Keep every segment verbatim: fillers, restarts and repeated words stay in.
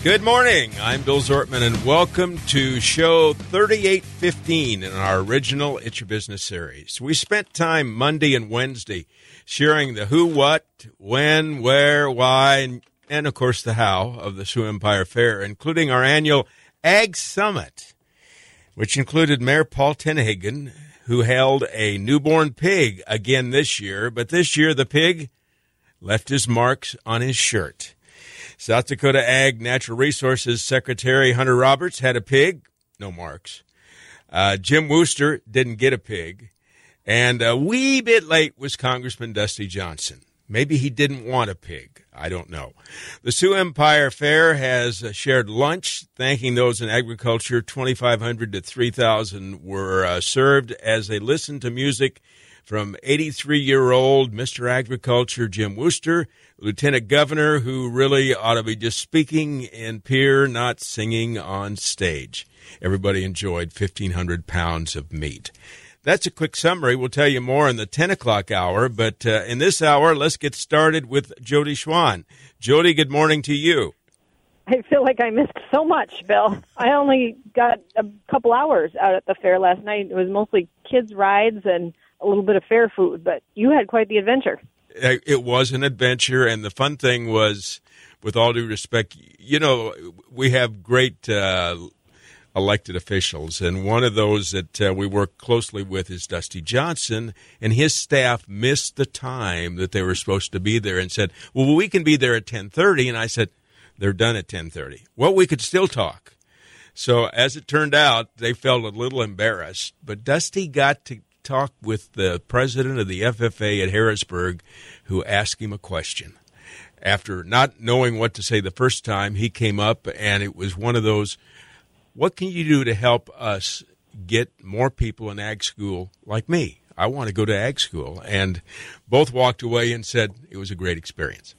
Good morning. I'm Bill Zortman, and welcome to show thirty-eight fifteen in our original It's Your Business series. We spent time Monday and Wednesday sharing the who, what, when, where, why, and, and of course, the how of the Sioux Empire Fair, including our annual Ag Summit, which included Mayor Paul Tenhagen, who held a newborn pig again this year, but this year the pig left his marks on his shirt. South Dakota Ag Natural Resources Secretary Hunter Roberts had a pig, no marks. Uh, Jim Wooster didn't get a pig. And a wee bit late was Congressman Dusty Johnson. Maybe he didn't want a pig. I don't know. The Sioux Empire Fair has uh, shared lunch, thanking those in agriculture. twenty-five hundred to three thousand were uh, served as they listened to music from eighty-three-year-old Mister Agriculture Jim Wooster, Lieutenant Governor, who really ought to be just speaking in pier, not singing on stage. Everybody enjoyed fifteen hundred pounds of meat. That's a quick summary. We'll tell you more in the ten o'clock hour, but uh, in this hour, let's get started with Jody Schwan. Jody, good morning to you. I feel like I missed so much, Bill. I only got a couple hours out at the fair last night. It was mostly kids' rides and a little bit of fair food, but you had quite the adventure. It was an adventure, and the fun thing was, with all due respect, you know, we have great uh, elected officials, and one of those that uh, we work closely with is Dusty Johnson, and his staff missed the time that they were supposed to be there and said, well, we can be there at ten thirty, and I said, they're done at ten thirty. Well, we could still talk. So as it turned out, they felt a little embarrassed, but Dusty got to talk with the president of the F F A at Harrisburg, who asked him a question. After not knowing what to say the first time, he came up, and it was one of those, what can you do to help us get more people in ag school like me? I want to go to ag school. And both walked away and said it was a great experience.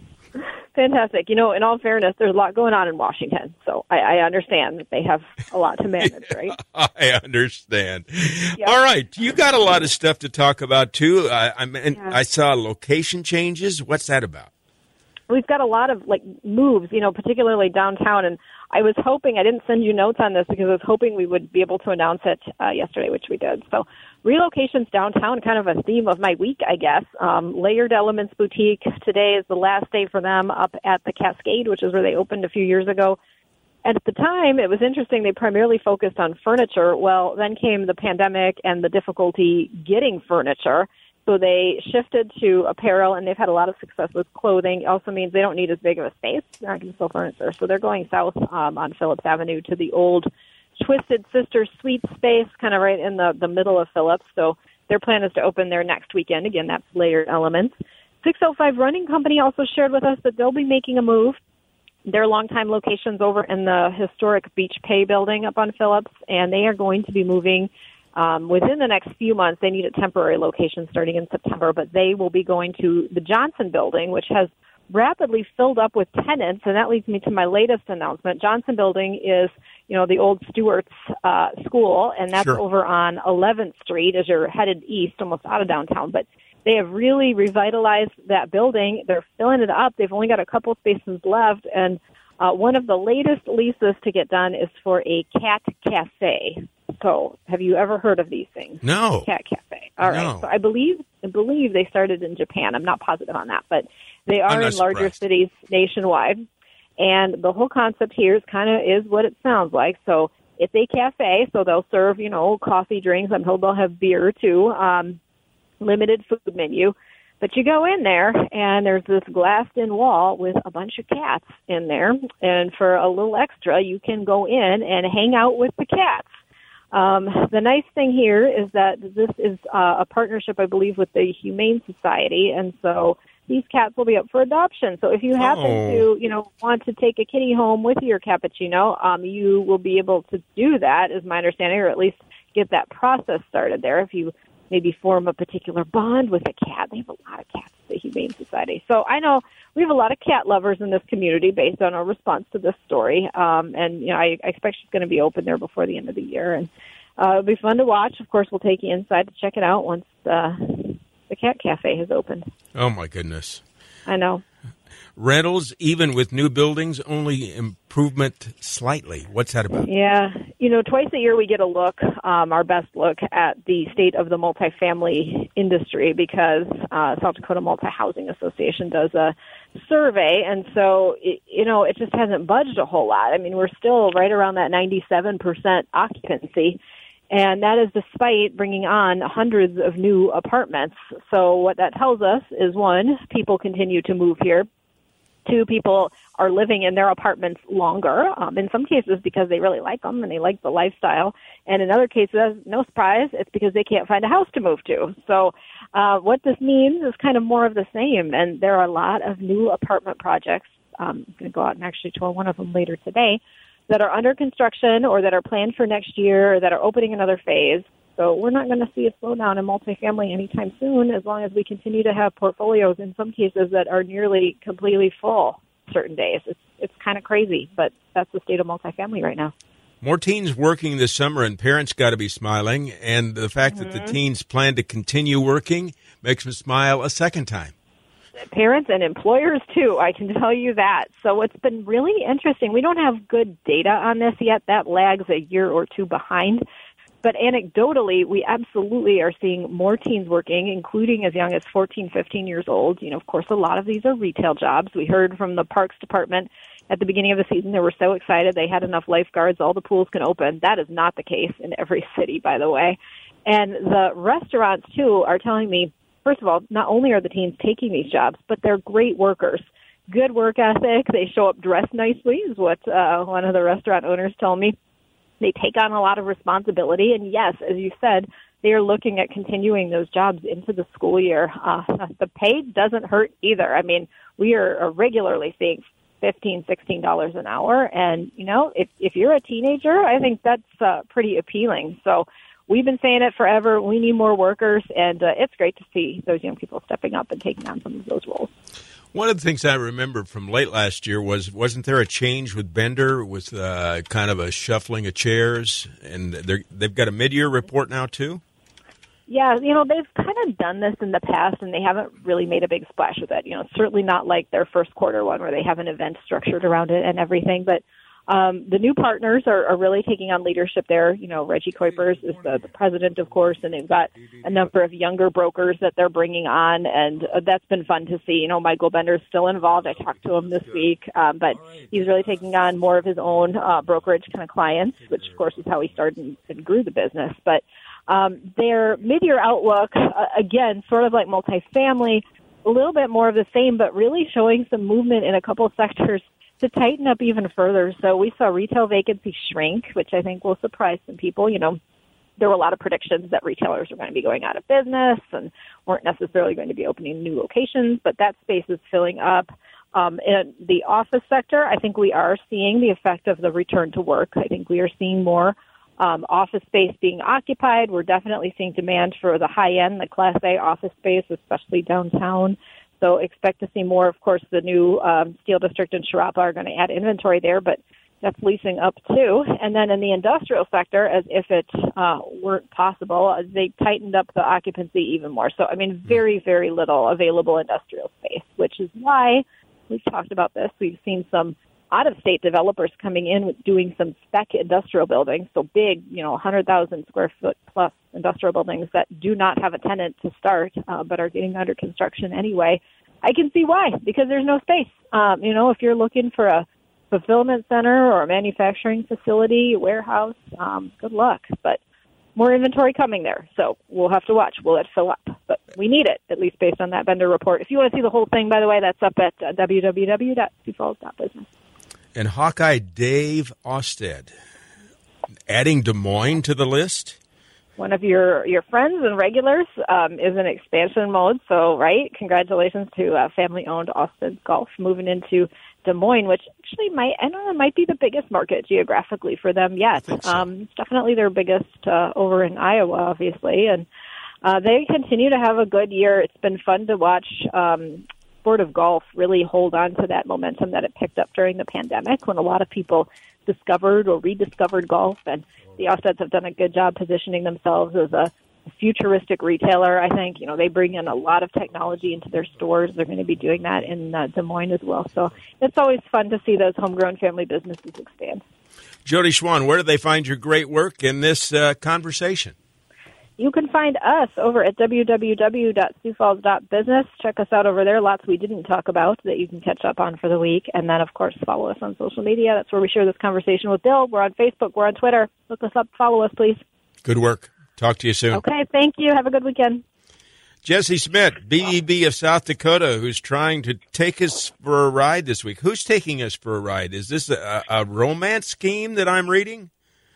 Fantastic. You know, in all fairness, there's a lot going on in Washington, so I, I understand that they have a lot to manage, right? I understand. Yep. All right. You got a lot of stuff to talk about, too. I, I, mean, yeah. I saw location changes. What's that about? We've got a lot of, like, moves, you know, particularly downtown, and I was hoping, I didn't send you notes on this because I was hoping we would be able to announce it uh, yesterday, which we did. So relocations downtown, kind of a theme of my week, I guess. Um, Layered Elements Boutique, today is the last day for them up at the Cascade, which is where they opened a few years ago. And at the time, it was interesting, they primarily focused on furniture. Well, then came the pandemic and the difficulty getting furniture. So they shifted to apparel, and they've had a lot of success with clothing. It also means they don't need as big of a space. They're not going to sell furniture. So they're going south um, on Phillips Avenue to the old Twisted Sister Suite space, kind of right in the, the middle of Phillips. So their plan is to open there next weekend. Again, that's Layered Elements. six oh five Running Company also shared with us that they'll be making a move. Their longtime location's over in the historic Beach Pay building up on Phillips, and they are going to be moving Um, within the next few months. They need a temporary location starting in September, but they will be going to the Johnson Building, which has rapidly filled up with tenants, and that leads me to my latest announcement. Johnson Building is, you know, the old Stewart's uh, school, and that's Sure. over on eleventh Street as you're headed east, almost out of downtown. But they have really revitalized that building. They're filling it up. They've only got a couple spaces left, and uh, one of the latest leases to get done is for a cat cafe. So, have you ever heard of these things? No. Cat cafe. All right. No. So I believe I believe they started in Japan. I'm not positive on that, but they are in larger surprised. cities nationwide. And the whole concept here is kind of is what it sounds like. So it's a cafe, so they'll serve, you know, coffee, drinks. I'm told they'll have beer too. Um, limited food menu. But you go in there, and there's this glassed-in wall with a bunch of cats in there. And for a little extra, you can go in and hang out with the cats. Um, the nice thing here is that this is uh, a partnership, I believe, with the Humane Society, and so these cats will be up for adoption. So if you happen Oh. to, you know, want to take a kitty home with your cappuccino, um, you will be able to do that, is my understanding, or at least get that process started there. If you maybe form a particular bond with a cat, they have a lot of cats at the Humane Society. So I know we have a lot of cat lovers in this community based on our response to this story. Um, and, you know, I, I expect she's going to be open there before the end of the year. And uh, it'll be fun to watch. Of course, we'll take you inside to check it out once uh, the cat cafe has opened. Oh, my goodness. I know. rentals, even with new buildings, only improvement slightly. What's that about? Yeah. You know, twice a year we get a look, um, our best look at the state of the multifamily industry because uh, South Dakota Multi-Housing Association does a survey. And so, it, you know, it just hasn't budged a whole lot. I mean, we're still right around that ninety-seven percent occupancy. And that is despite bringing on hundreds of new apartments. So what that tells us is, one, people continue to move here. Two, people are living in their apartments longer, um, in some cases because they really like them and they like the lifestyle. And in other cases, no surprise, it's because they can't find a house to move to. So uh, what this means is kind of more of the same. And there are a lot of new apartment projects. Um, I'm going to go out and actually tour one of them later today, that are under construction or that are planned for next year or that are opening another phase. So we're not going to see a slowdown in multifamily anytime soon as long as we continue to have portfolios in some cases that are nearly completely full certain days. It's it's kind of crazy, but that's the state of multifamily right now. More teens working this summer, and parents got to be smiling. And the fact mm-hmm. that the teens plan to continue working makes them smile a second time. Parents and employers, too, I can tell you that. So it's been really interesting. We don't have good data on this yet. That lags a year or two behind. But anecdotally, we absolutely are seeing more teens working, including as young as fourteen, fifteen years old. You know, of course, a lot of these are retail jobs. We heard from the Parks Department at the beginning of the season. They were so excited they had enough lifeguards, all the pools can open. That is not the case in every city, by the way. And the restaurants, too, are telling me, first of all, not only are the teens taking these jobs, but they're great workers. Good work ethic. They show up dressed nicely, is what uh, one of the restaurant owners told me. They take on a lot of responsibility. And yes, as you said, they are looking at continuing those jobs into the school year. Uh, the pay doesn't hurt either. I mean, we are regularly seeing fifteen dollars, sixteen dollars an hour. And, you know, if, if you're a teenager, I think that's uh, pretty appealing. So we've been saying it forever. We need more workers, and uh, it's great to see those young people stepping up and taking on some of those roles. One of the things I remember from late last year was, wasn't there a change with Bender with uh, kind of a shuffling of chairs? And they've got a mid-year report now, too? Yeah, you know, they've kind of done this in the past, and they haven't really made a big splash with it. You know, certainly not like their first quarter one where they have an event structured around it and everything, but Um, the new partners are, are really taking on leadership there. You know, Reggie Kuipers is the, the president, of course, and they've got a number of younger brokers that they're bringing on, and uh, that's been fun to see. You know, Michael Bender's still involved. I talked to him this week, um, but he's really taking on more of his own uh, brokerage kind of clients, which, of course, is how he started and, and grew the business. But um, their mid-year outlook, uh, again, sort of like multifamily, a little bit more of the same, but really showing some movement in a couple of sectors to tighten up even further. So we saw retail vacancy shrink, which I think will surprise some people. You know, there were a lot of predictions that retailers were going to be going out of business and weren't necessarily going to be opening new locations, but that space is filling up. Um, in the office sector, I think we are seeing the effect of the return to work. I think we are seeing more um, office space being occupied. We're definitely seeing demand for the high-end, the Class A office space, especially downtown. So expect to see more. Of course, the new um, Steel District in Sharapa are going to add inventory there, but that's leasing up too. And then in the industrial sector, as if it uh, weren't possible, they tightened up the occupancy even more. So, I mean, very, very little available industrial space, which is why we've talked about this. We've seen some out-of-state developers coming in with doing some spec industrial buildings, so big, you know, one hundred thousand square foot plus industrial buildings that do not have a tenant to start, uh, but are getting under construction anyway. I can see why, because there's no space. Um, you know, if you're looking for a fulfillment center or a manufacturing facility, warehouse, um, good luck. But more inventory coming there, so we'll have to watch. Will it fill up? But we need it, at least based on that vendor report. If you want to see the whole thing, by the way, that's up at uh, w w w dot sioux falls dot business. And Hawkeye Dave Osted, adding Des Moines to the list? One of your, your friends and regulars um, is in expansion mode. So, right, congratulations to uh, family-owned Austin Golf moving into Des Moines, which actually might, I don't know, might be the biggest market geographically for them yet. So. Um, it's definitely their biggest uh, over in Iowa, obviously. And uh, they continue to have a good year. It's been fun to watch um, sport of golf really hold on to that momentum that it picked up during the pandemic when a lot of people discovered or rediscovered golf, and the Osteds have done a good job positioning themselves as a futuristic retailer, I think. You know, they bring in a lot of technology into their stores. They're going to be doing that in uh, Des Moines as well. So it's always fun to see those homegrown family businesses expand. Jody Schwan, where do they find your great work in this uh, conversation? You can find us over at w w w dot sioux falls dot business. Check us out over there. Lots we didn't talk about that you can catch up on for the week. And then, of course, follow us on social media. That's where we share this conversation with Bill. We're on Facebook. We're on Twitter. Look us up. Follow us, please. Good work. Talk to you soon. Okay, thank you. Have a good weekend. Jesse Smith, B B B of South Dakota, who's trying to take us for a ride this week. Who's taking us for a ride? Is this a, a romance scheme that I'm reading?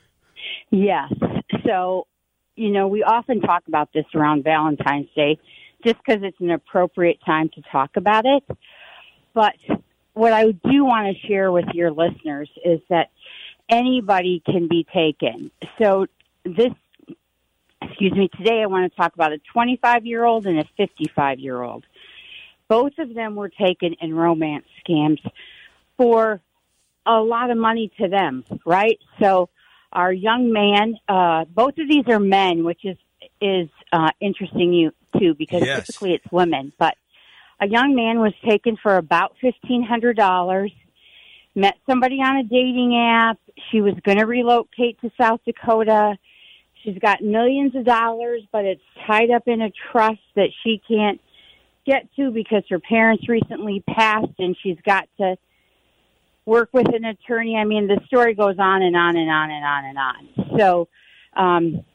Yes. So, you know, we often talk about this around Valentine's Day just because it's an appropriate time to talk about it. But what I do want to share with your listeners is that anybody can be taken. So this, excuse me, today I want to talk about a twenty-five-year-old and a fifty-five-year-old. Both of them were taken in romance scams for a lot of money to them, right? So our young man, uh, both of these are men, which is is uh, interesting you too, because yes. typically it's women. But a young man was taken for about fifteen hundred dollars, met somebody on a dating app. She was going to relocate to South Dakota. She's got millions of dollars, but it's tied up in a trust that she can't get to because her parents recently passed, and she's got to work with an attorney. I mean, the story goes on and on and on and on and on. So um,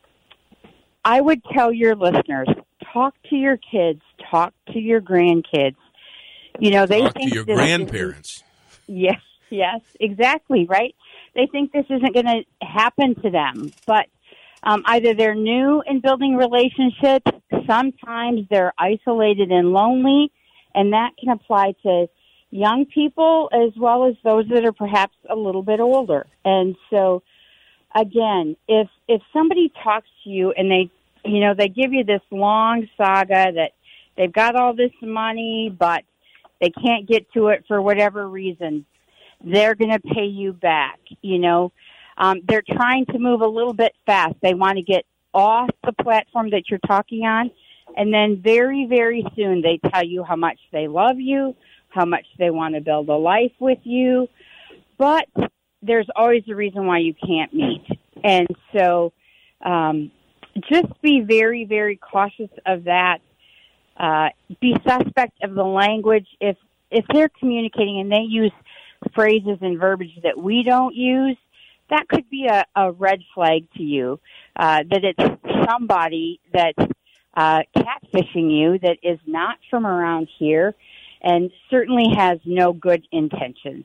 I would tell your listeners, talk to your kids, talk to your grandkids. You know, they talk think to your this grandparents. Is, yes, yes, exactly, right? They think this isn't going to happen to them, but um, either they're new in building relationships, sometimes they're isolated and lonely, and that can apply to young people as well as those that are perhaps a little bit older. And so, again, if if somebody talks to you and they, you know, they give you this long saga that they've got all this money, but they can't get to it for whatever reason, they're going to pay you back. You know, um, they're trying to move a little bit fast. They want to get off the platform that you're talking on, and then very, very soon they tell you how much they love you, how much they want to build a life with you, but there's always a reason why you can't meet. And so um, just be very, very cautious of that. Uh, be suspect of the language. If if they're communicating and they use phrases and verbiage that we don't use, that could be a, a red flag to you, uh, that it's somebody that's uh, catfishing you that is not from around here and certainly has no good intentions.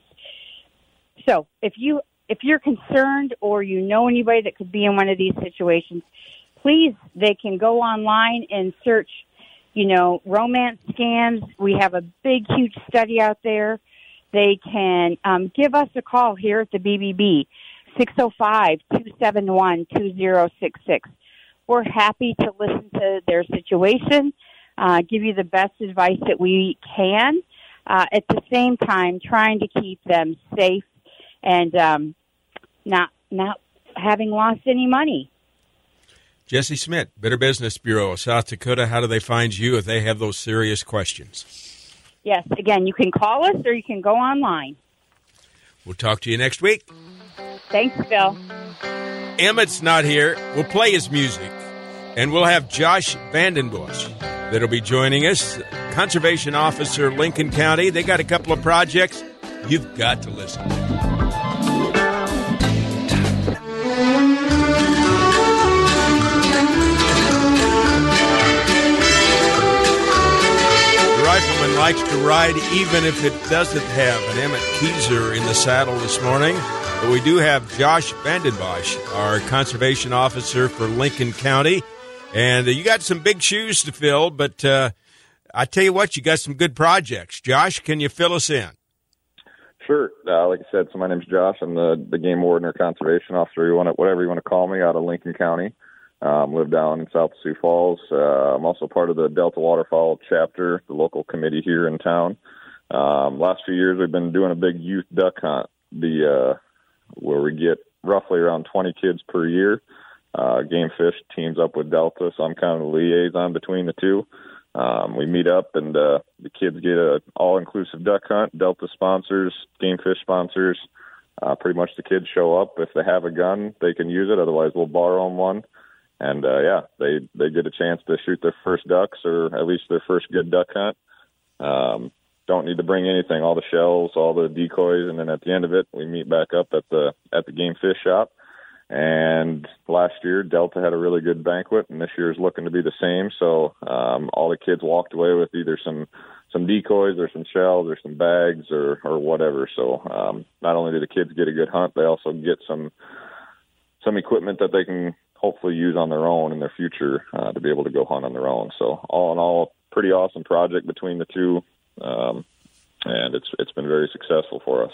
So if you if you're concerned or you know anybody that could be in one of these situations, please, they can go online and search, you know, romance scams. We have a big, huge study out there. They can um, give us a call here at the B B B, six oh five, two seven one, two oh six six. We're happy to listen to their situation, uh, give you the best advice that we can, uh, at the same time trying to keep them safe and um, not not having lost any money. Jesse Smith, Better Business Bureau of South Dakota. How do they find you if they have those serious questions? Yes, again, you can call us or you can go online. We'll talk to you next week. Thanks, Phil. Emmett's not here. We'll play his music, and we'll have Josh Vandenbush that'll be joining us, Conservation Officer, Lincoln County. They got a couple of projects you've got to listen to. Rifleman likes to ride even if it doesn't have an Emmett Keyser in the saddle this morning. But we do have Josh Vandenbosch, our conservation officer for Lincoln County. And uh, you got some big shoes to fill, but uh, I tell you what, you got some good projects. Josh, can you fill us in? Sure. Uh, like I said, so my name's Josh. I'm the, the game warden or conservation officer, you want to, whatever you want to call me, out of Lincoln County. Um, live down in South Sioux Falls. Uh, I'm also part of the Delta Waterfowl chapter, the local committee here in town. Um, last few years, we've been doing a big youth duck hunt, the uh, where we get roughly around twenty kids per year Uh, Game Fish teams up with Delta, so I'm kind of the liaison between the two. Um, we meet up, and uh, the kids get an all-inclusive duck hunt. Delta sponsors, Game Fish sponsors. Uh, pretty much the kids show up. If they have a gun, they can use it. Otherwise, we'll borrow them one. And, uh, yeah, they, they get a chance to shoot their first ducks, or at least their first good duck hunt. Um, don't need to bring anything, all the shells, all the decoys, and then at the end of it, we meet back up at the at the Game Fish shop. And last year, Delta had a really good banquet, and this year is looking to be the same. So um, all the kids walked away with either some some decoys or some shells or some bags or, or whatever. So um, not only do the kids get a good hunt, they also get some some equipment that they can hopefully use on their own in their future uh, to be able to go hunt on their own. So all in all, pretty awesome project between the two, um, and it's it's been very successful for us.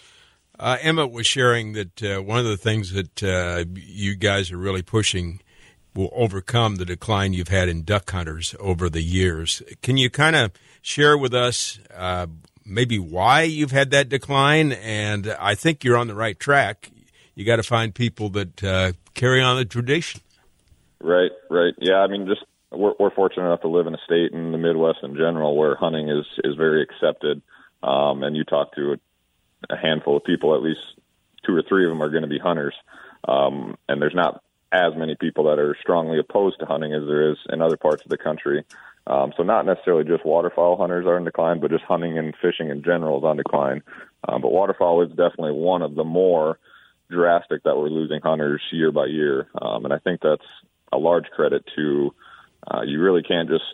Uh, Emmett was sharing that uh, one of the things that uh, you guys are really pushing will overcome the decline you've had in duck hunters over the years. Can you kind of share with us uh, maybe why you've had that decline? And I think you're on the right track. You got to find people that uh, carry on the tradition. Right, right. Yeah, I mean, just we're, we're fortunate enough to live in a state in the Midwest in general where hunting is, is very accepted. Um, and you talk to a a handful of people, at least two or three of them are going to be hunters. Um, and there's not as many people that are strongly opposed to hunting as there is in other parts of the country. Um, so not necessarily just waterfowl hunters are in decline, but just hunting and fishing in general is on decline. Um, but waterfowl is definitely one of the more drastic that we're losing hunters year by year. Um, and I think that's a large credit to, uh, you really can't just,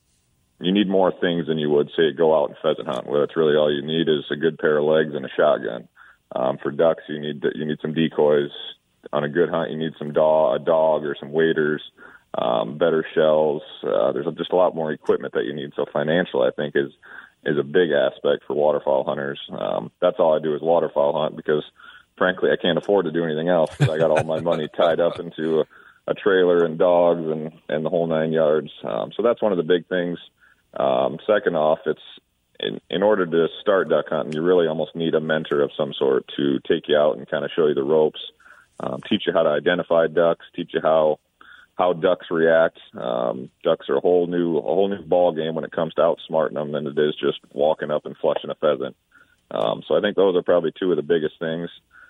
you need more things than you would, say, go out and pheasant hunt, where that's really all you need is a good pair of legs and a shotgun. Um, for ducks, you need you need some decoys. On a good hunt, you need some dog, a dog or some waders, um, better shells. Uh, there's just a lot more equipment that you need. So financial, I think, is is a big aspect for waterfowl hunters. Um, that's all I do is waterfowl hunt because, frankly, I can't afford to do anything else because I got all my money tied up into a, a trailer and dogs and, and the whole nine yards. Um, so that's one of the big things. Um, second off, it's in, in order to start duck hunting, you really almost need a mentor of some sort to take you out and kind of show you the ropes, um, teach you how to identify ducks, teach you how how ducks react. Um, ducks are a whole new a whole new ball game when it comes to outsmarting them than it is just walking up and flushing a pheasant. Um, so I think those are probably two of the biggest things.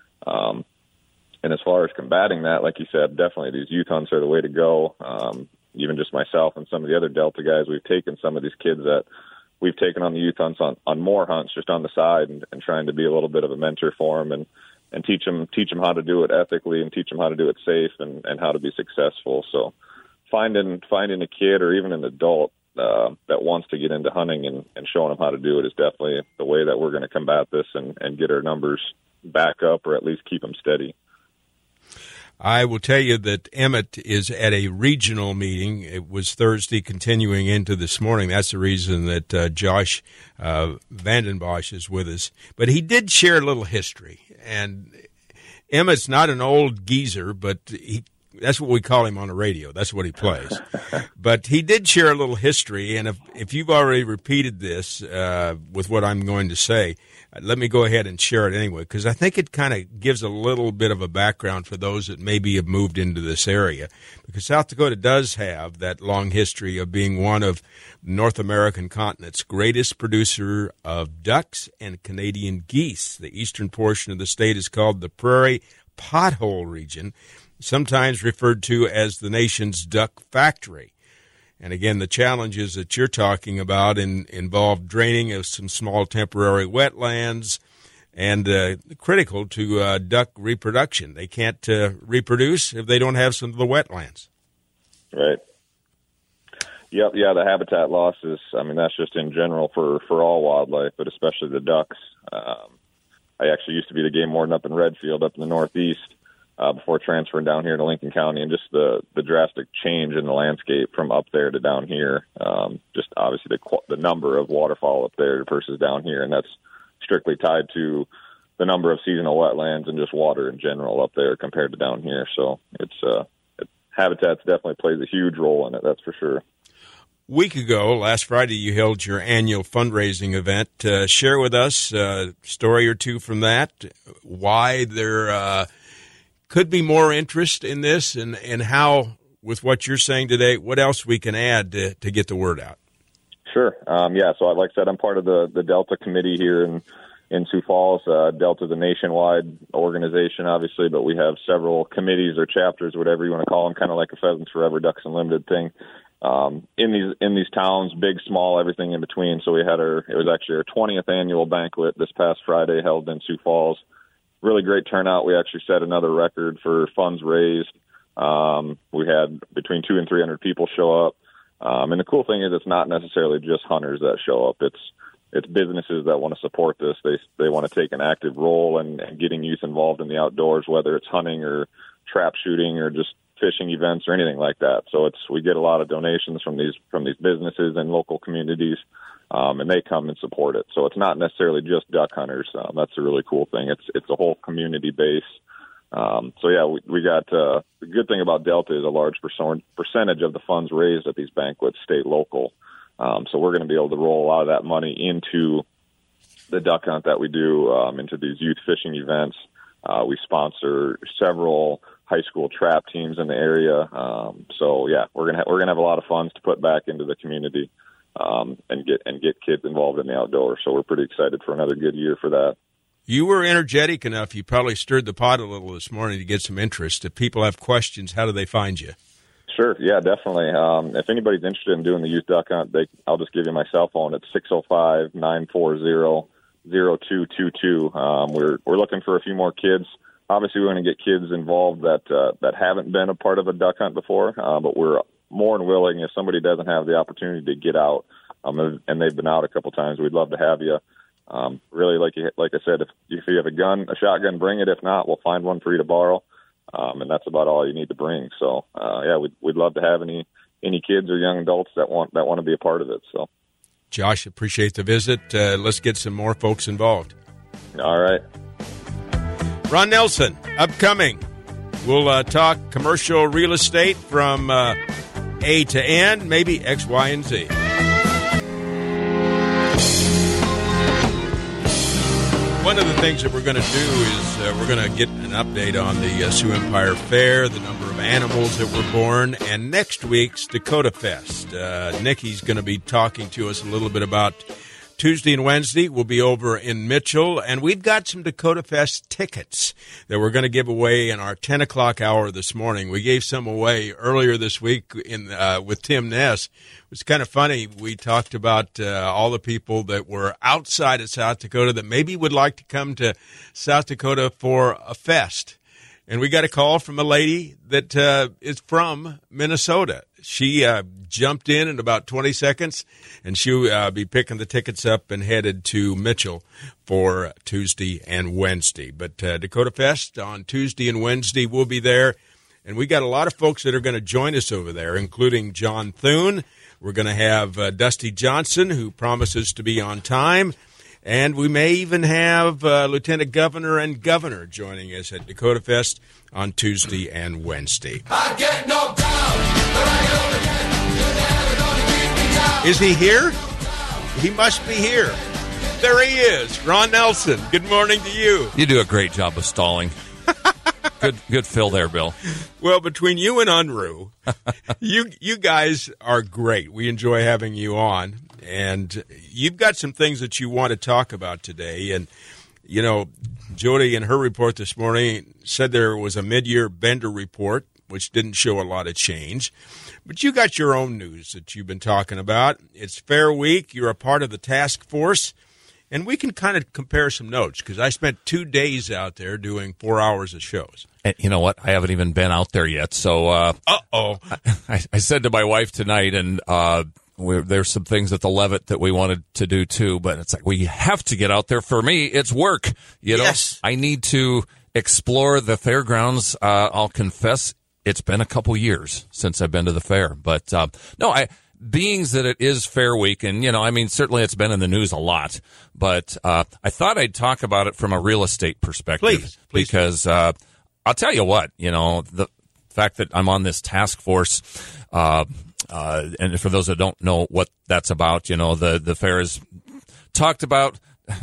Um, and as far as combating that, like you said, definitely these youth hunts are the way to go. Um, Even just myself and some of the other Delta guys, we've taken some of these kids that we've taken on the youth hunts on, on more hunts just on the side and, and trying to be a little bit of a mentor for them and, and teach them, teach them how to do it ethically and teach them how to do it safe and, and how to be successful. So finding, finding a kid or even an adult uh, that wants to get into hunting and, and showing them how to do it is definitely the way that we're going to combat this and, and get our numbers back up or at least keep them steady. I will tell you that Emmett is at a regional meeting. It was Thursday, continuing into this morning. That's the reason that uh, Josh uh, Vanden Bosch is with us. But he did share a little history. And Emmett's not an old geezer, but he that's what we call him on the radio. That's what he plays. But he did share a little history. And if, if you've already repeated this uh, with what I'm going to say, let me go ahead and share it anyway, because I think it kind of gives a little bit of a background for those that maybe have moved into this area. Because South Dakota does have that long history of being one of North American continent's greatest producer of ducks and Canadian geese. The eastern portion of the state is called the Prairie Pothole region, sometimes referred to as the nation's duck factory. And again, the challenges that you're talking about in, involve draining of some small temporary wetlands and uh, critical to uh, duck reproduction. They can't uh, reproduce if they don't have some of the wetlands. Right. Yep, yeah, the habitat losses, I mean, that's just in general for, for all wildlife, but especially the ducks. Um, I actually used to be the game warden up in Redfield, up in the Northeast. Uh, before transferring down here to Lincoln County, and just the, the drastic change in the landscape from up there to down here. Um, just obviously the the number of waterfowl up there versus down here, and that's strictly tied to the number of seasonal wetlands and just water in general up there compared to down here. So it's uh, it, habitats definitely plays a huge role in it, that's for sure. Week ago, last Friday, you held your annual fundraising event. Uh, share with us a story or two from that, why they're uh, could be more interest in this, and, and how, with what you're saying today, what else we can add to, to get the word out? Sure. Um, yeah, so like I said, I'm part of the, the Delta committee here in, in Sioux Falls. Uh, Delta is a nationwide organization, obviously, but we have several committees or chapters, whatever you want to call them, kind of like a Pheasants Forever, Ducks Unlimited thing. Um, in these in these towns, big, small, everything in between. So we had our, it was actually our twentieth annual banquet this past Friday held in Sioux Falls. Really great turnout. We actually set another record for funds raised. Um, we had between two and three hundred people show up. Um, and the cool thing is it's not necessarily just hunters that show up. It's it's businesses that want to support this. They they want to take an active role in, in getting youth involved in the outdoors, whether it's hunting or trap shooting or just fishing events or anything like that. So it's we get a lot of donations from these from these businesses and local communities, um, and they come and support it. So it's not necessarily just duck hunters. Um, that's a really cool thing. It's it's a whole community base. Um, so yeah, we, we got uh, the good thing about Delta is a large percent, percentage of the funds raised at these banquets stay local. Um, so we're going to be able to roll a lot of that money into the duck hunt that we do, um, into these youth fishing events. Uh, we sponsor several high school trap teams in the area. Um, so yeah, we're gonna ha- we're gonna have a lot of funds to put back into the community, um, and get and get kids involved in the outdoors. So we're pretty excited for another good year for that. You were energetic enough. You probably stirred the pot a little this morning to get some interest. If people have questions, how do they find you? Sure. Yeah, definitely. Um, if anybody's interested in doing the youth duck hunt, they, I'll just give you my cell phone. It's six oh five, nine four zero, zero two two two. Um, we're we're looking for a few more kids. Obviously, we want to get kids involved that uh, that haven't been a part of a duck hunt before, uh, but we're more than willing. If somebody doesn't have the opportunity to get out, um, and they've been out a couple times, we'd love to have you. Um, really, like you, like I said, if, if you have a gun, a shotgun, bring it. If not, we'll find one for you to borrow, um, and that's about all you need to bring. So, uh, yeah, we'd, we'd love to have any any kids or young adults that want that want to be a part of it. So, Josh, appreciate the visit. Uh, let's get some more folks involved. All right. Ron Nelson, upcoming. We'll uh, talk commercial real estate from uh, A to N, maybe X, Y, and Z. One of the things that we're going to do is uh, we're going to get an update on the uh, Sioux Empire Fair, the number of animals that were born, and next week's Dakota Fest. Uh, Nikki's going to be talking to us a little bit about Tuesday and Wednesday. We'll be over in Mitchell, and we've got some Dakota Fest tickets that we're going to give away in our ten o'clock hour this morning. We gave some away earlier this week in uh, with Tim Ness. It was kind of funny. We talked about uh, all the people that were outside of South Dakota that maybe would like to come to South Dakota for a fest. And we got a call from a lady that uh, is from Minnesota. She uh, jumped in in about twenty seconds, and she'll uh, be picking the tickets up and headed to Mitchell for Tuesday and Wednesday. But uh, Dakota Fest on Tuesday and Wednesday, we'll be there. And we got a lot of folks that are going to join us over there, including John Thune. We're going to have uh, Dusty Johnson, who promises to be on time. And we may even have uh, Lieutenant Governor and Governor joining us at Dakota Fest on Tuesday and Wednesday. I get knocked down, but I get Is he here? He must be here. There he is, Ron Nelson. Good morning to you. You do a great job of stalling. Good good fill there, Bill. Well, between you and Unruh, you you guys are great. We enjoy having you on. And you've got some things that you want to talk about today. And, you know, Jody in her report this morning said there was a mid-year Bender report, which didn't show a lot of change. But you got your own news that you've been talking about. It's Fair Week. You're a part of the task force. And we can kind of compare some notes because I spent two days out there doing four hours of shows. And you know what? I haven't even been out there yet. So, uh, uh-oh. I, I said to my wife tonight, and uh, we're, there's some things at the Levitt that we wanted to do too, but it's like we have to get out there. For me, it's work. You know, yes. I need to explore the fairgrounds. Uh, I'll confess, it's been a couple years since I've been to the fair, but uh, no, I. Being that it is Fair Week, and, you know, I mean, certainly it's been in the news a lot, but uh, I thought I'd talk about it from a real estate perspective. Please, please. Because uh, I'll tell you what, you know, the fact that I'm on this task force, uh, uh, and for those that don't know what that's about, you know, the, the fair is talked about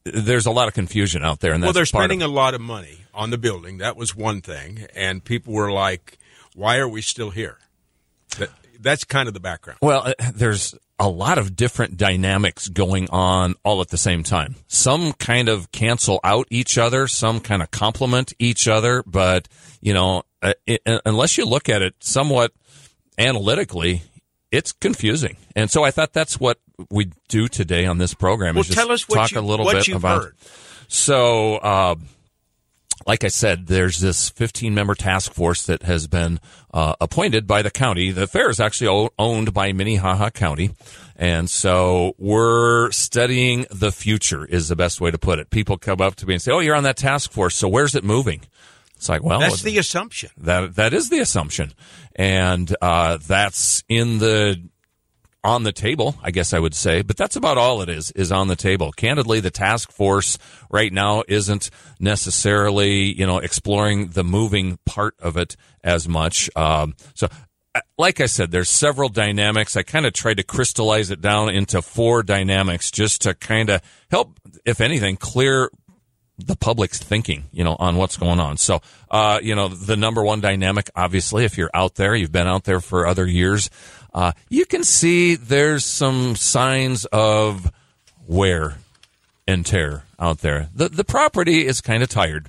there's a lot of confusion out there. And that's well, they're part spending of, a lot of money on the building. That was one thing. And people were like, why are we still here? That, that's kind of the background. Well, uh, there's a lot of different dynamics going on all at the same time. Some kind of cancel out each other. Some kind of complement each other. But, you know, uh, it, uh, unless you look at it somewhat analytically, it's confusing. And so I thought that's what we do today on this program. Well, is just tell us what, talk you, a little what bit you've about. heard. So, uh, like I said, there's this fifteen-member task force that has been uh, appointed by the county. The fair is actually o- owned by Minnehaha County, and so we're studying the future is the best way to put it. People come up to me and say, oh, you're on that task force, so where's it moving? It's like, well, that's the assumption. That That is the assumption, and uh, that's in the on the table, I guess I would say, but that's about all it is, is on the table. Candidly, the task force right now isn't necessarily, you know, exploring the moving part of it as much. Um, so, like I said, there's several dynamics. I kind of tried to crystallize it down into four dynamics just to kind of help, if anything, clear the public's thinking, you know, on what's going on. So, uh, you know, the number one dynamic, obviously, if you're out there, you've been out there for other years, Uh, you can see there's some signs of wear and tear out there. The the property is kind of tired.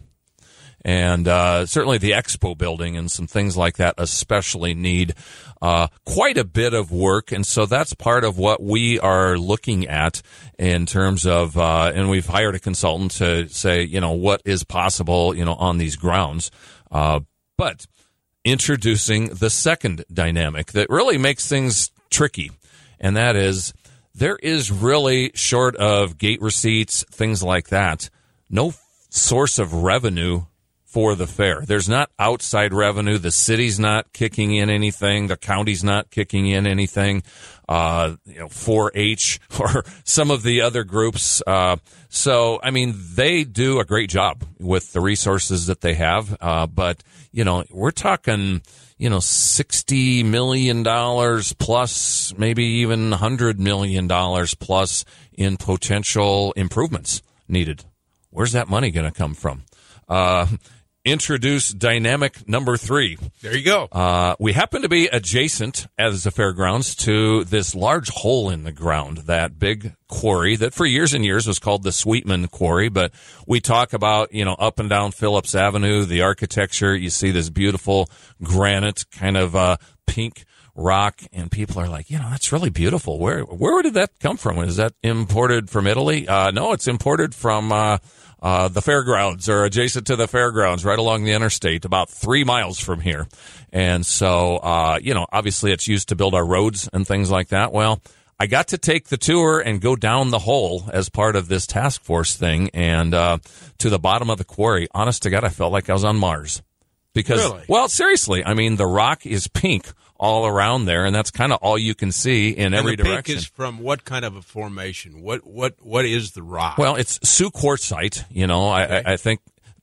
And uh, certainly the expo building and some things like that especially need uh, quite a bit of work. And so that's part of what we are looking at in terms of, uh, and we've hired a consultant to say, you know, what is possible, you know, on these grounds. Uh, but introducing the second dynamic that really makes things tricky, and that is there is really, short of gate receipts, things like that, no source of revenue for the fair. There's not outside revenue. The city's not kicking in anything. The county's not kicking in anything. Uh, you know, four H or some of the other groups. Uh, so, I mean, they do a great job with the resources that they have. Uh, but, you know, we're talking, you know, sixty million dollars plus, maybe even one hundred million dollars plus in potential improvements needed. Where's that money going to come from? Uh, Introduce dynamic number three. There you go. Uh, we happen to be adjacent as the fairgrounds to this large hole in the ground, that big quarry that for years and years was called the Sweetman Quarry. But we talk about, you know, up and down Phillips Avenue, the architecture. You see this beautiful granite kind of uh, pink rock, and people are like, you know, that's really beautiful. Where where did that come from? Is that imported from Italy? Uh, no, it's imported from uh, uh, the fairgrounds, or adjacent to the fairgrounds, right along the interstate, about three miles from here. And so, uh, you know, obviously it's used to build our roads and things like that. Well, I got to take the tour and go down the hole as part of this task force thing, and uh, to the bottom of the quarry. Honest to God, I felt like I was on Mars. Because, really? Well, seriously, I mean, the rock is pink all around there, and that's kind of all you can see in and every the pink direction. Is from what kind of a formation? What what what is the rock? Well, it's Sioux quartzite. You know, Okay. I, I think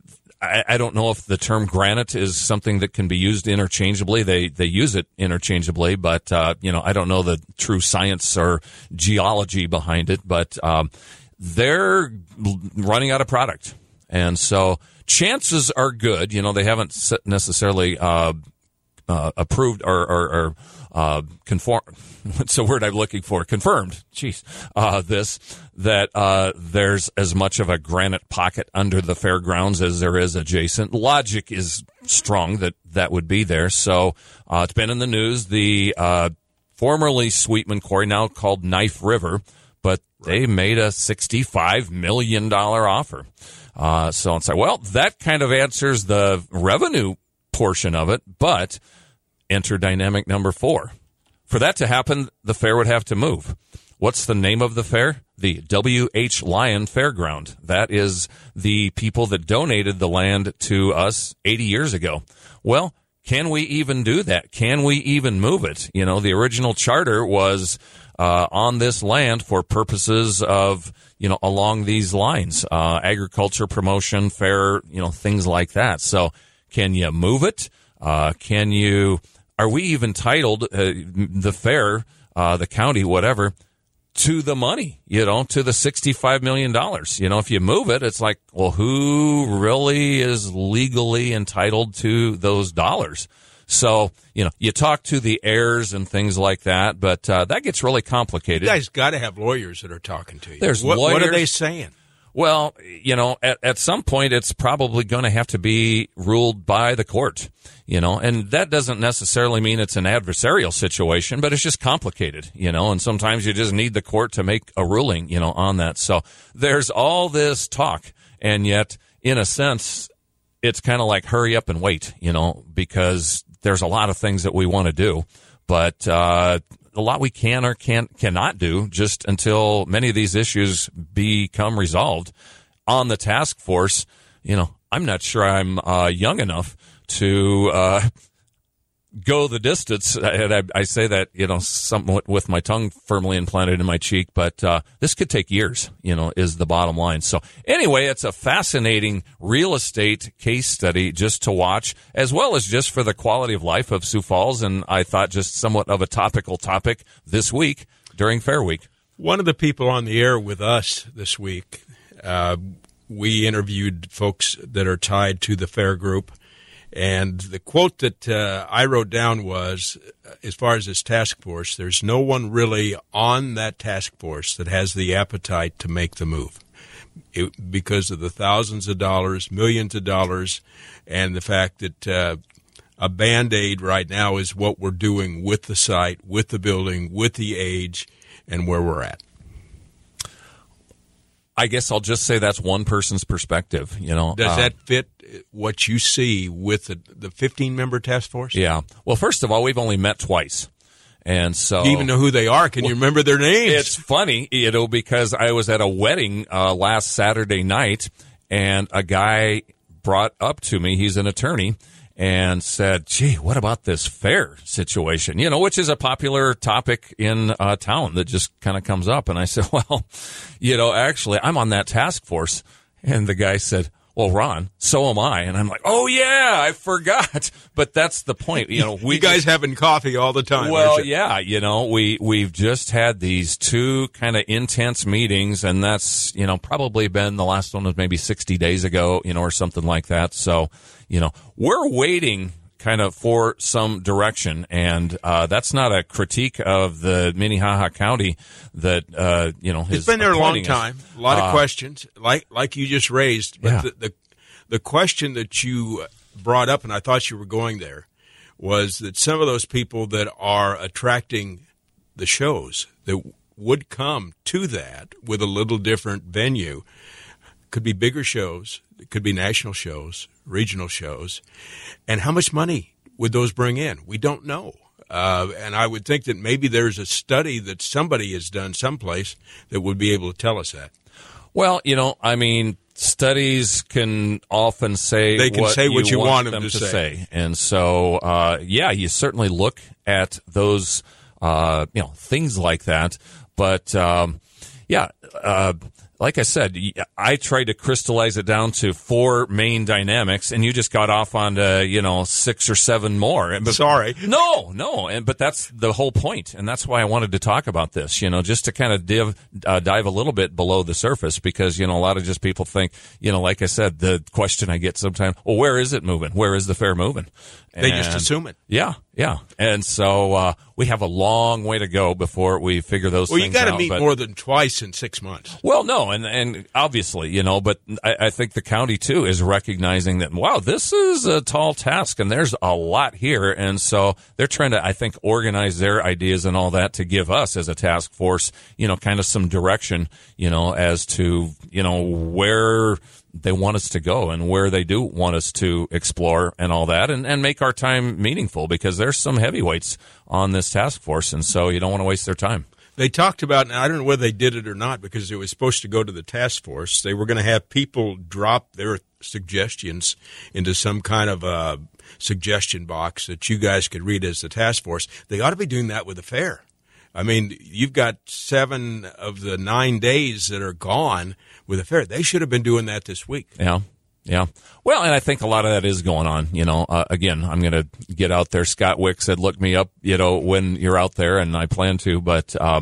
I, I don't know if the term granite is something that can be used interchangeably. They they use it interchangeably, but uh, you know, I don't know the true science or geology behind it. But um, they're running out of product, and so chances are good. You know, they haven't necessarily Uh, Uh, approved or, or, or uh, conform. What's the word I'm looking for? Confirmed. Jeez, uh, this that uh, there's as much of a granite pocket under the fairgrounds as there is adjacent. Logic is strong that that would be there. So uh, it's been in the news. The uh, formerly Sweetman Quarry, now called Knife River, but they made a sixty-five million dollars offer. Uh, so it's like, well, that kind of answers the revenue portion of it, but enter dynamic number four. For that to happen, the fair would have to move. What's the name of the fair? The W H Lyon Fairground. That is the people that donated the land to us eighty years ago. Well, can we even do that? Can we even move it? You know, the original charter was uh, on this land for purposes of, you know, along these lines, uh, agriculture, promotion, fair, you know, things like that. So can you move it? Uh, can you, are we even titled, uh, the fair, uh, the county, whatever, to the money, you know, to the sixty-five million dollars. You know, if you move it, it's like, well, who really is legally entitled to those dollars? So, you know, you talk to the heirs and things like that, but uh, that gets really complicated. You guys got to have lawyers that are talking to you. There's what, lawyers. What are they saying? Well, you know, at, at some point, it's probably going to have to be ruled by the court, you know, and that doesn't necessarily mean it's an adversarial situation, but it's just complicated, you know, and sometimes you just need the court to make a ruling, you know, on that. So there's all this talk, and yet, in a sense, it's kind of like hurry up and wait, you know, because there's a lot of things that we want to do, but uh a lot we can or can cannot do just until many of these issues become resolved. On the task force, you know, I'm not sure I'm uh, young enough to uh, go the distance. And I, I say that, you know, somewhat with my tongue firmly implanted in my cheek, but uh, this could take years, you know, is the bottom line. So anyway, it's a fascinating real estate case study just to watch, as well as just for the quality of life of Sioux Falls. And I thought just somewhat of a topical topic this week during Fair Week. One of the people on the air with us this week, uh, we interviewed folks that are tied to the Fair Group. And the quote that uh, I wrote down was, as far as this task force, there's no one really on that task force that has the appetite to make the move it, because of the thousands of dollars, millions of dollars, and the fact that uh, a Band-Aid right now is what we're doing with the site, with the building, with the age, and where we're at. I guess I'll just say that's one person's perspective, you know. Does uh, that fit what you see with the, the fifteen-member task force? Yeah. Well, first of all, we've only met twice. And so, do you even know who they are? Can well, you remember their names? It's funny, you know, because I was at a wedding uh, last Saturday night, and a guy brought up to me, he's an attorney, and said, gee, what about this fair situation? You know, which is a popular topic in uh, town that just kind of comes up. And I said, well, you know, actually, I'm on that task force. And the guy said, well, Ron, so am I. And I'm like, oh, yeah, I forgot. But that's the point. You know, we you guys just, having coffee all the time. Well, you? yeah, you know, we, we've just had these two kind of intense meetings, and that's, you know, probably been the last one was maybe sixty days ago, you know, or something like that. So, you know, we're waiting kind of for some direction, and uh, that's not a critique of the Minnehaha County that, uh, you know, it's been there a long time. Us. A lot of uh, questions, like like you just raised. But yeah. the, the the question that you brought up, and I thought you were going there, was that some of those people that are attracting the shows that would come to that with a little different venue could be bigger shows, it could be national shows, regional shows, and how much money would those bring in? We don't know. Uh, and I would think that maybe there's a study that somebody has done someplace that would be able to tell us that. Well, you know, I mean, studies can often say they can what say what you, want, want them, them to, to say. say. And so, uh, yeah, you certainly look at those, uh, you know, things like that. But, um, yeah, uh, like I said, I tried to crystallize it down to four main dynamics, and you just got off on to, you know, six or seven more. But, Sorry. No, no, and but that's the whole point, and that's why I wanted to talk about this, you know, just to kind of div, uh, dive a little bit below the surface, because, you know, a lot of just people think, you know, like I said, the question I get sometimes, well, where is it moving? Where is the fair moving? They And, just assume it. Yeah, yeah. And so uh, we have a long way to go before we figure those well, things out. Well, you got out, to meet but, more than twice in six months. Well, no, and, and obviously, you know, but I, I think the county, too, is recognizing that, wow, this is a tall task, and there's a lot here. And so they're trying to, I think, organize their ideas and all that to give us as a task force, you know, kind of some direction, you know, as to, you know, where they want us to go and where they do want us to explore and all that, and, and make our time meaningful, because there's some heavyweights on this task force, and so you don't want to waste their time. They talked about, and I don't know whether they did it or not, because it was supposed to go to the task force. They were going to have people drop their suggestions into some kind of a suggestion box that you guys could read as the task force. They ought to be doing that with the fair. I mean, you've got seven of the nine days that are gone with the fair. They should have been doing that this week. Yeah. Yeah. Well, and I think a lot of that is going on. You know, uh, again, I'm going to get out there. Scott Wick said, look me up, you know, when you're out there, and I plan to. But um,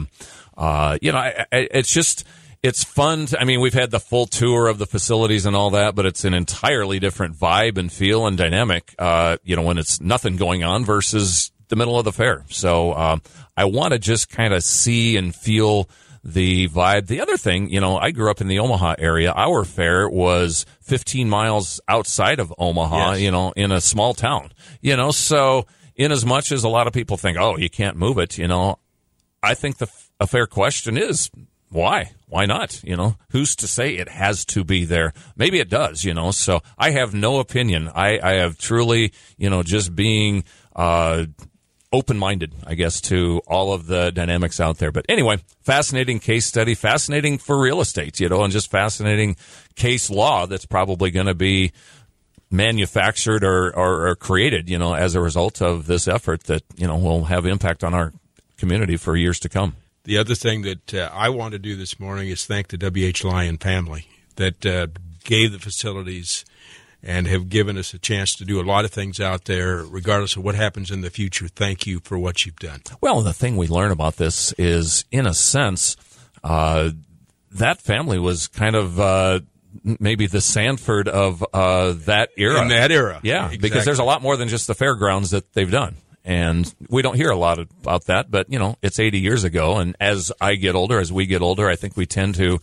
Uh, you know, I, I, it's just, it's fun. To, I mean, we've had the full tour of the facilities and all that, but it's an entirely different vibe and feel and dynamic, uh, you know, when it's nothing going on versus the middle of the fair. So um, I want to just kind of see and feel the vibe. The other thing, you know, I grew up in the Omaha area. Our fair was fifteen miles outside of Omaha, yes. you know, in a small town, you know, so in as much as a lot of people think, oh, you can't move it, you know, I think the a fair question is, why? Why not? You know, who's to say it has to be there? Maybe it does, you know, so I have no opinion. I, I have truly, you know, just being, uh, open-minded, I guess, to all of the dynamics out there. But anyway, fascinating case study, fascinating for real estate, you know, and just fascinating case law that's probably going to be manufactured or, or, or created, you know, as a result of this effort that, you know, will have impact on our community for years to come. The other thing that uh, I want to do this morning is thank the W H. Lyon family that uh, gave the facilities and have given us a chance to do a lot of things out there, regardless of what happens in the future. Thank you for what you've done. Well, the thing we learn about this is, in a sense, uh, that family was kind of uh, maybe the Sanford of uh, that era. In that era. Yeah, exactly. Because there's a lot more than just the fairgrounds that they've done. And we don't hear a lot about that, but, you know, it's eighty years ago. And as I get older, as we get older, I think we tend to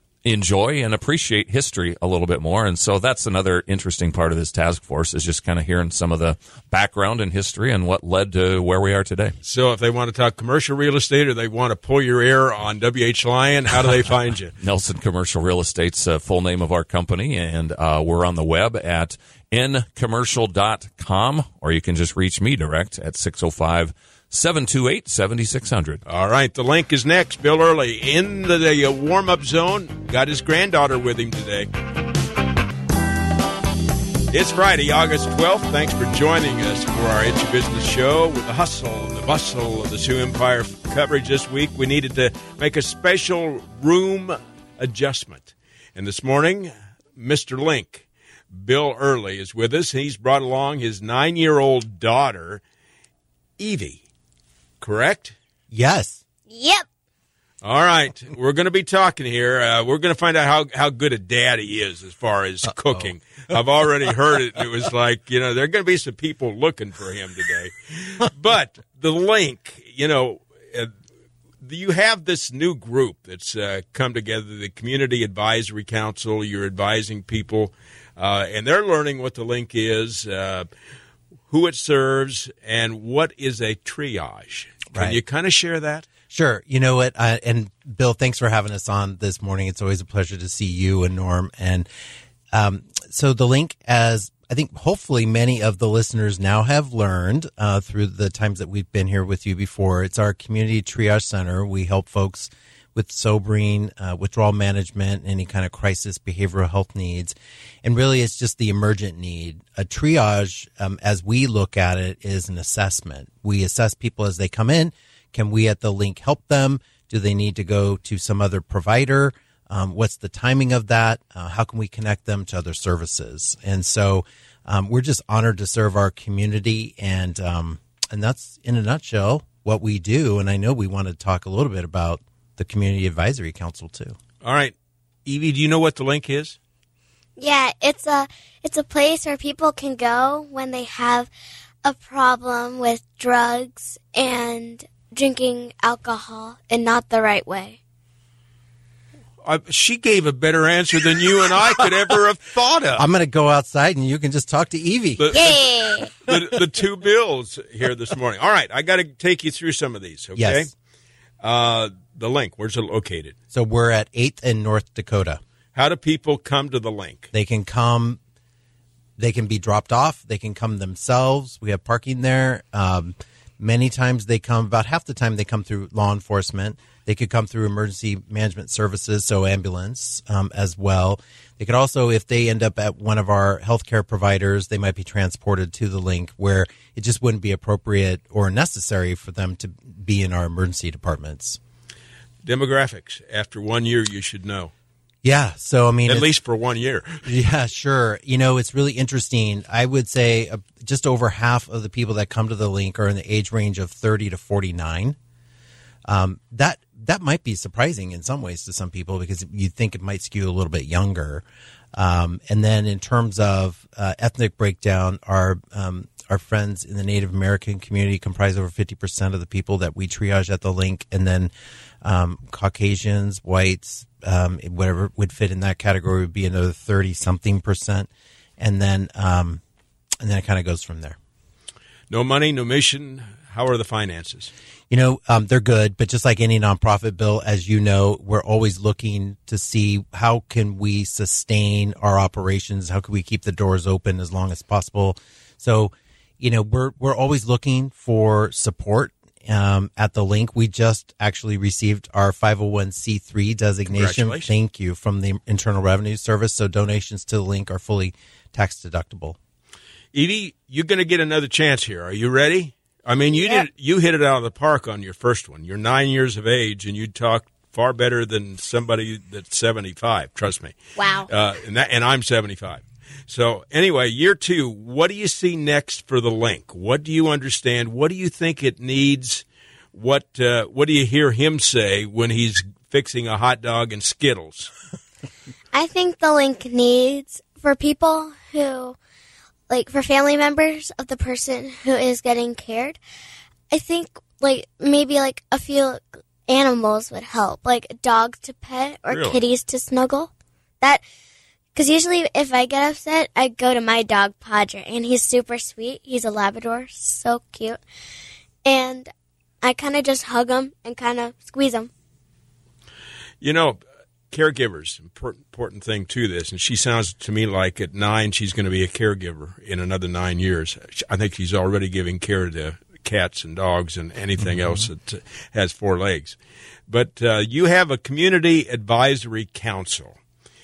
enjoy and appreciate history a little bit more. And so that's another interesting part of this task force, is just kind of hearing some of the background and history and what led to where we are today. So if they want to talk commercial real estate or they want to pull your ear on W H. Lyon, how do they find you? Nelson Commercial Real Estate's uh, full name of our company, and uh, we're on the web at n commercial dot com, or you can just reach me direct at six oh five, seven two eight, seven six zero zero. All right, the link is next. Bill Early in the, the uh, warm-up zone. Got his granddaughter with him today. It's Friday, August twelfth. Thanks for joining us for our It's Your Business show. With the hustle and the bustle of the Sioux Empire coverage this week, we needed to make a special room adjustment. And this morning, Mister Link, Bill Early, is with us. He's brought along his nine-year-old daughter, Evie. Correct? Yes. Yep. All right. We're going to be talking here. Uh, we're going to find out how, how good a dad he is as far as Uh-oh. cooking. I've already heard it. It was like, you know, there are going to be some people looking for him today. But the Link, you know, uh, you have this new group that's uh, come together, the Community Advisory Council. You're advising people, uh, and they're learning what the Link is, uh, who it serves, and what is a triage. Can Right. you kind of share that? Sure. You know what? Uh, and Bill, thanks for having us on this morning. It's always a pleasure to see you and Norm. And um, so the Link, as I think hopefully many of the listeners now have learned uh, through the times that we've been here with you before, it's our community triage center. We help folks with sobering, uh, withdrawal management, any kind of crisis behavioral health needs. And really, it's just the emergent need. A triage, um, as we look at it, is an assessment. We assess people as they come in. Can we at the Link help them? Do they need to go to some other provider? Um, what's the timing of that? Uh, how can we connect them to other services? And so um, we're just honored to serve our community. And, um, and that's, in a nutshell, what we do. And I know we want to talk a little bit about the Community Advisory Council too. All right. Evie, do you know what the Link is? Yeah, it's a it's a place where people can go when they have a problem with drugs and drinking alcohol and not the right way. Uh, she gave a better answer than you and I could ever have thought of. I'm going to go outside and you can just talk to Evie. The, Yay! the, the, the two Bills here this morning. All right, I got to take you through some of these, okay? Yes. Uh, the Link, where's it located? So we're at eighth and North Dakota. How do people come to the Link? They can come, they can be dropped off. They can come themselves. We have parking there. Um, many times they come, about half the time they come through law enforcement. They could come through emergency management services, so ambulance um, as well. They could also, if they end up at one of our healthcare providers, they might be transported to the Link where it just wouldn't be appropriate or necessary for them to be in our emergency departments. Demographics. After one year, you should know. Yeah. So, I mean, at least for one year. Yeah, sure. You know, it's really interesting. I would say uh, just over half of the people that come to the Link are in the age range of thirty to forty-nine. Um, that that might be surprising in some ways to some people because you think it might skew a little bit younger. Um, and then in terms of uh, ethnic breakdown, our um, our friends in the Native American community comprise over fifty percent of the people that we triage at the link. And then um, Caucasians, whites, um, whatever would fit in that category would be another thirty-something percent. And then, um, and then it kind of goes from there. No money, no mission. How are the finances? You know, um, they're good, but just like any nonprofit, Bill, as you know, we're always looking to see how can we sustain our operations? How can we keep the doors open as long as possible? So, you know, we're we're always looking for support um, at the link. We just actually received our five oh one c three designation. Thank you, from the Internal Revenue Service. So donations to the link are fully tax deductible. Edie, you're going to get another chance here. Are you ready? I mean, you Yep. did you hit it out of the park on your first one. You're nine years of age, and you talk far better than somebody that's seventy-five. Trust me. Wow. Uh, and that, and I'm seventy-five. So anyway, year two. What do you see next for the link? What do you understand? What do you think it needs? What uh, What do you hear him say when he's fixing a hot dog and Skittles? I think the link needs for people who, like, for family members of the person who is getting cared, I think, like, maybe, like, a few animals would help, like dogs to pet or Really? kitties to snuggle. That, because usually if I get upset, I go to my dog, Padre, and he's super sweet. He's a Labrador, so cute. And I kind of just hug him and kind of squeeze him. You know, caregivers, important, important thing to this, and she sounds to me like at nine she's going to be a caregiver in another nine years. I think she's already giving care to cats and dogs and anything mm-hmm. else that uh, has four legs. But uh, you have a community advisory council,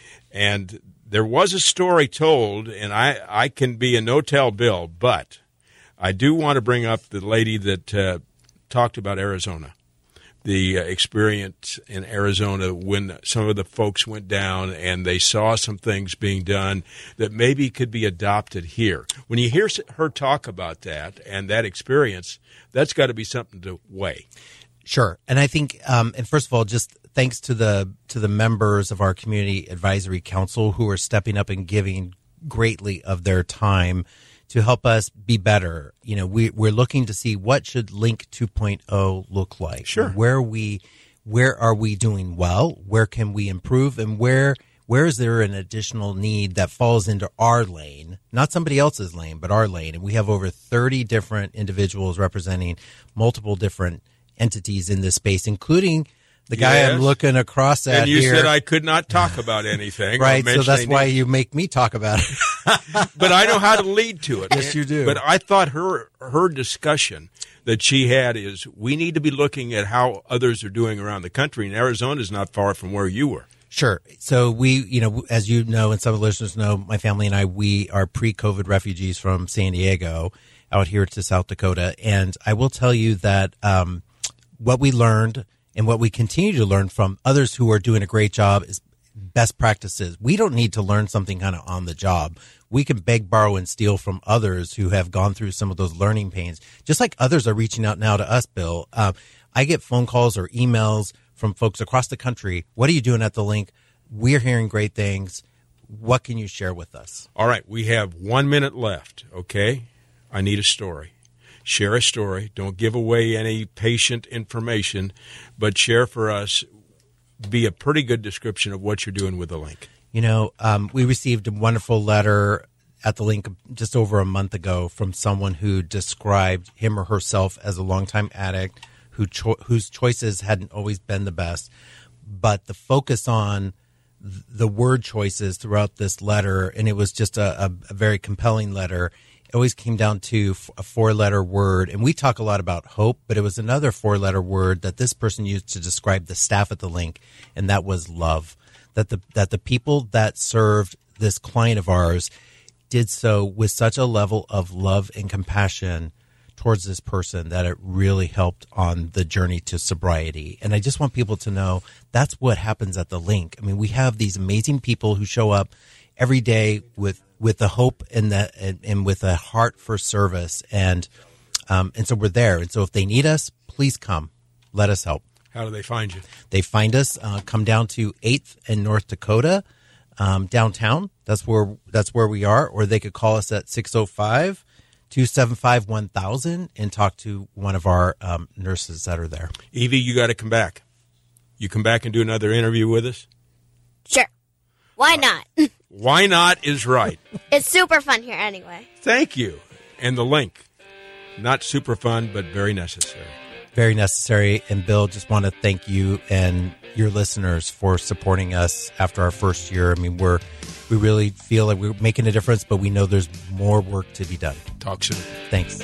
and there was a story told, and I, I can be a no-tell Bill, but I do want to bring up the lady that uh, talked about Arizona. The uh, experience in Arizona when some of the folks went down and they saw some things being done that maybe could be adopted here. When you hear her talk about that and that experience, that's got to be something to weigh. Sure. And I think, um, and first of all, just thanks to the to the members of our Community Advisory Council who are stepping up and giving greatly of their time to help us be better. You know, we, we're looking to see what should Link two point oh look like. Sure. Where we, where are we doing well? Where can we improve? And where where is there an additional need that falls into our lane, not somebody else's lane, but our lane? And we have over thirty different individuals representing multiple different entities in this space, including the guy Yes. I'm looking across at And you here. said I could not talk about anything. Right, or so that's mention why any- you make me talk about it. But I know how to lead to it. Yes, you do. But I thought her her discussion that she had is we need to be looking at how others are doing around the country, and Arizona is not far from where you were. Sure. So we, you know, as you know, and some of the listeners know, my family and I, we are pre-COVID refugees from San Diego out here to South Dakota. And I will tell you that um, what we learned and what we continue to learn from others who are doing a great job is best practices. We don't need to learn something kind of on the job. We can beg, borrow, and steal from others who have gone through some of those learning pains, just like others are reaching out now to us, Bill. Uh, I get phone calls or emails from folks across the country. What are you doing at the link? We're hearing great things. What can you share with us? All right, we have one minute left, okay? I need a story. Share a story. Don't give away any patient information, but share for us. Be a pretty good description of what you're doing with the link. You know, um, we received a wonderful letter at the link just over a month ago from someone who described him or herself as a longtime addict who cho- whose choices hadn't always been the best. But the focus on th- the word choices throughout this letter, and it was just a, a, a very compelling letter, it always came down to f- a four-letter word. And we talk a lot about hope, but it was another four-letter word that this person used to describe the staff at the link, and that was love. That the that the people that served this client of ours did so with such a level of love and compassion towards this person that it really helped on the journey to sobriety. And I just want people to know that's what happens at the link. I mean, we have these amazing people who show up every day with with the hope and the and, and with a heart for service, and um, and so we're there. And so if they need us, please come. Let us help. How do they find you? They find us. Uh, come down to eighth and North Dakota, um, downtown. That's where that's where we are. Or they could call us at six oh five, two seven five, one thousand and talk to one of our um, nurses that are there. Evie, you got to come back. You come back and do another interview with us? Sure. Why not? Why not is right. It's super fun here anyway. Thank you. And the link. Not super fun, but very necessary. Very necessary. And Bill, just want to thank you and your listeners for supporting us after our first year. I mean, we're we really feel like we're making a difference, but we know there's more work to be done. Talk soon. Thanks.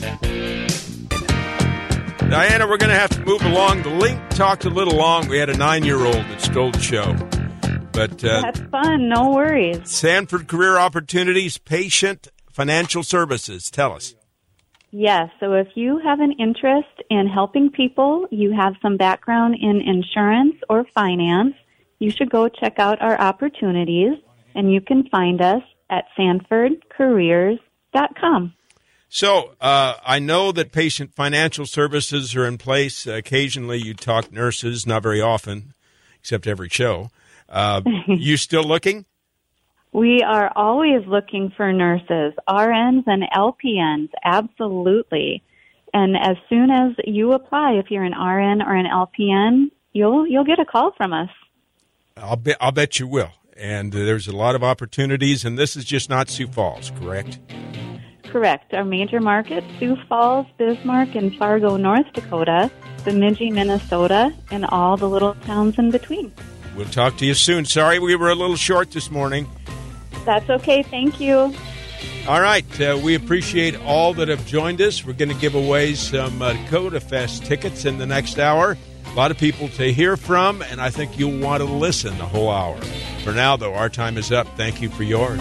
Diana, we're going to have to move along. The link talked a little long. We had a nine-year-old that stole the show. But uh, that's fun. No worries. Sanford Career Opportunities, Patient Financial Services. Tell us. Yes. So if you have an interest in helping people, you have some background in insurance or finance, you should go check out our opportunities, and you can find us at sanford careers dot com. So uh, I know that patient financial services are in place. Uh, occasionally you talk nurses, not very often, except every show. Uh, you still looking? We are always looking for nurses, R Ns and L P Ns, absolutely. And as soon as you apply, if you're an R N or an L P N, you'll you'll get a call from us. I'll bet I'll bet you will. And uh, there's a lot of opportunities, and this is just not Sioux Falls, correct? Correct. Our major markets, Sioux Falls, Bismarck, and Fargo, North Dakota, Bemidji, Minnesota, and all the little towns in between. We'll talk to you soon. Sorry we were a little short this morning. That's okay. Thank you. All right. Uh, we appreciate all that have joined us. We're going to give away some uh, Dakota Fest tickets in the next hour. A lot of people to hear from, and I think you'll want to listen the whole hour. For now, though, our time is up. Thank you for yours.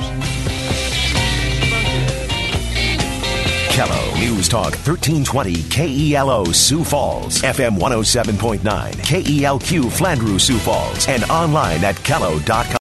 Kello News Talk thirteen twenty K E L O Sioux Falls, F M one oh seven point nine, K E L Q Flandreau Sioux Falls, and online at kello dot com.